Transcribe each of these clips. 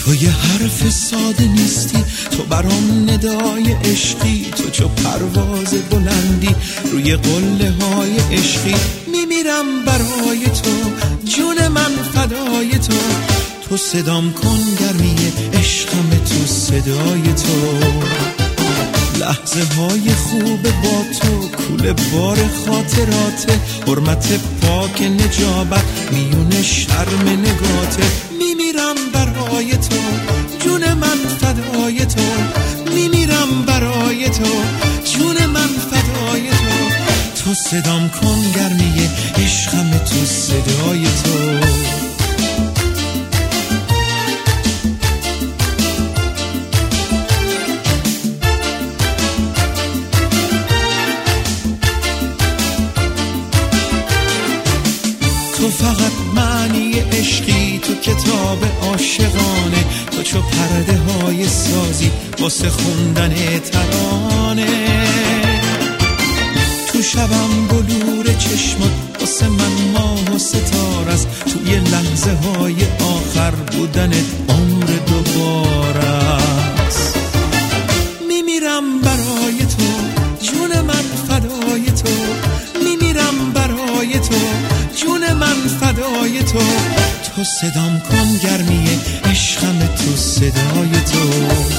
تو یه حرف ساده نیستی، تو برام ندای عشقی، تو چو پرواز بلندی روی قله های عشقی. میمیرم برای تو، جون من فدای تو، تو صدام کن گرمی عشقم، تو صدای تو. لحظه های خوب با تو، کوله بار خاطرات، حرمت پاک نجابت میون شرم نگاته. میمیرم برای تو، جون من فدای تو، میمیرم برای تو، جون من فدای تو، تو صدام کن گرمی عشقم، تو صدای تو. تو فقط معنی عشقی، تو کتاب عاشقانه، تو چو پرده های سازی واسه خوندن ترانه. تو شبم بلور چشمات واسه من ماه و ستاره است، توی لحظه های آخر بودنت عمر دوباره است. میمیرم برای تو، جون من فدای تو، میمیرم برای تو، جون من فدای تو، تو صدام کن گرمی عشقم، تو صدای تو.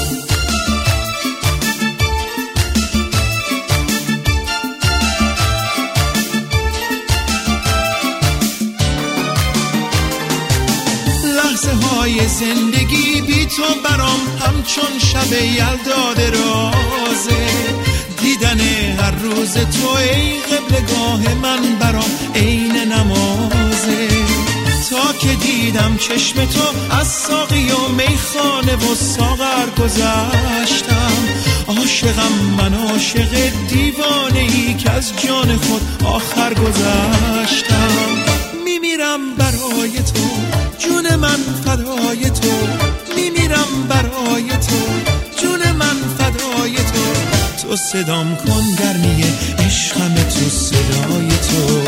لحظه های زندگی بی تو برام همچون شب یلدا درازه. دیدن هر روز تو ای قبلگاه من برام عین نمازه. تا که دیدم چشم تو از ساقی و میخانه و ساغر گذشتم. عاشقم من، عاشق دیوانه ای که از جان خود آخر گذشتم. میمیرم برای تو، جون من فدای تو، میمیرم برای تو، جون من فدای تو، تو صدام کن گرمی عشقم، تو صدای تو.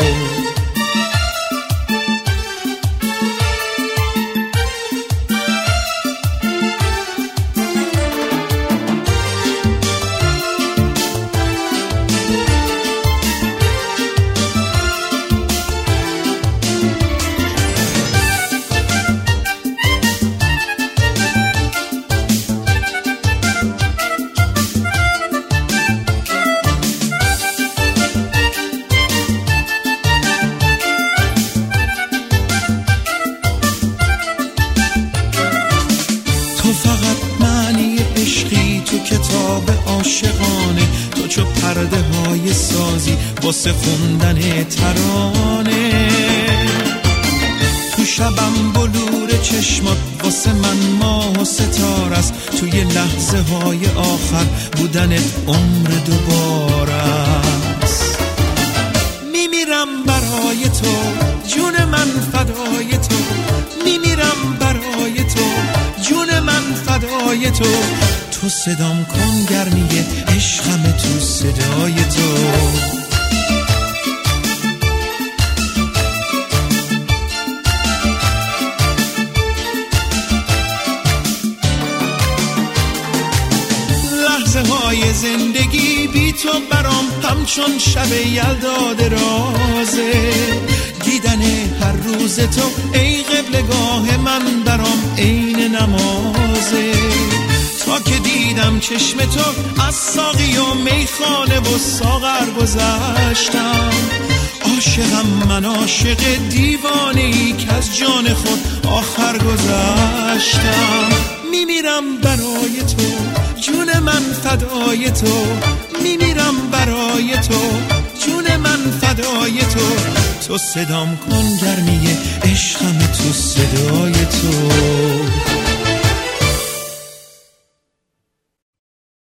تو فقط معنی عشقی، تو کتاب عاشقانه، تو چو پرده های سازی واسه خوندن ترانه. تو شبم بلور چشمات واسه من ماه و ستاره است، توی لحظه های آخر بودنت عمر دوباره است. میمیرم برای تو، جون من فدای تو، میمیرم برای تو، جون من فدای تو، تو صدام کن گرمی عشقم، تو صدای تو. لحظه های زندگی بی تو برام همچون شب یلدا درازه. دیدن هر روز تو ای قبلگاه من برام عین نمازه. تا که دیدم چشم تو از ساقی و میخانه و ساغر گذشتم. عاشقم من، عاشق دیوانه ای که از جان خود آخر گذشتم. میمیرم برای تو، جون من فدای تو، میمیرم برای تو، جون من فدای تو، تو صدام کن گرمی عشقم، تو صدای تو.